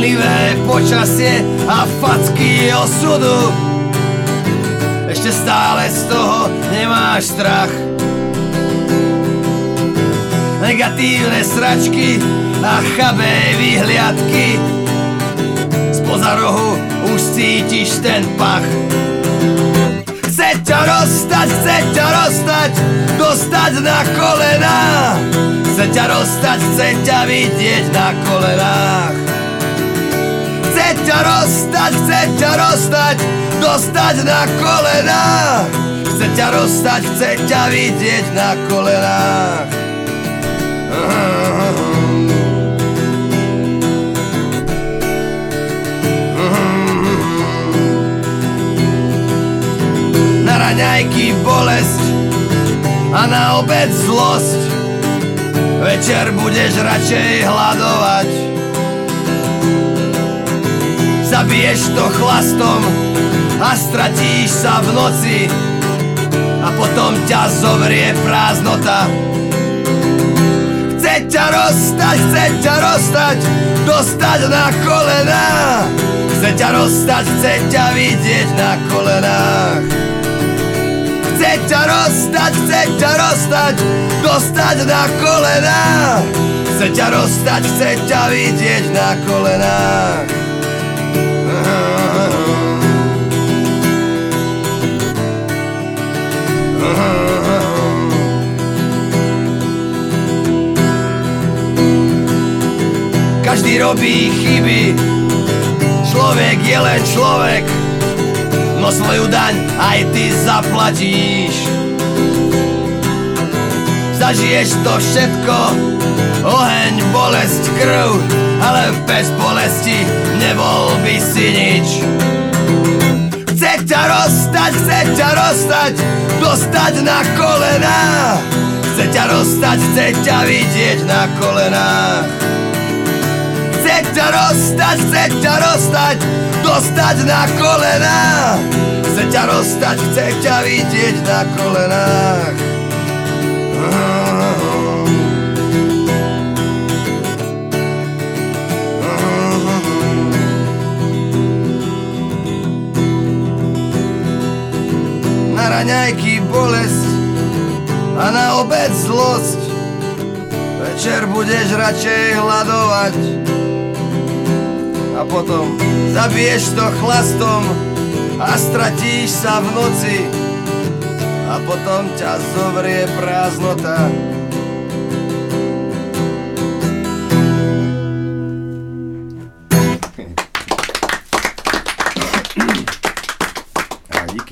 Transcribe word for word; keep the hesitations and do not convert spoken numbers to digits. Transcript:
hanlivé počasie a facky osudu. Ešte stále z toho nemáš strach. Negatívne sračky a chabé vyhliadky. Spoza rohu už cítiš ten pach. Chce ťa rozstať, chce ťa rozstať, dostať na kolená. Chce ťa rozstať, chce ťa vidieť na kolenách. Chce ťa rozstať, chce ťa rozstať, dostať na kolená. Chce ťa rozstať, chce ťa vidieť na kolenách. Na raňajky bolesť a na obed zlosť. Večer budeš radšej hladovať. Zabiješ to chlastom a stratíš sa v noci a potom ťa zovrie prázdnota. Chce ťa rozstať, chce ťa rozstať, dostať na kolená. Chce ťa rozstať, chce ťa vidieť na kolenách. Chce ťa rozstať, chce ťa rozstať, dostať na kolená. Chce ťa rozstať, chce ťa vidieť na kolenách. Každý robí chyby, človek je len človek, no svoju daň aj ty zaplatíš. Zažiješ to všetko, oheň, bolesť, krv, ale bez bolesti nebol by si nič. Chce ťa rozstať, chce ťa rozstať, dostať na kolená. Chce ťa rozstať, chce ťa vidieť na kolenách. Chce ťa rozstať, chce ťa rozstať, dostať na kolená. Chce ťa rozstať, chce ťa vidieť na kolenách. Na raňajky bolesť a na obed zlosť. Večer budeš radšej hladovať a potom zabiješ to chlastom a stratíš sa v noci a potom ťa zovrie prázdnota.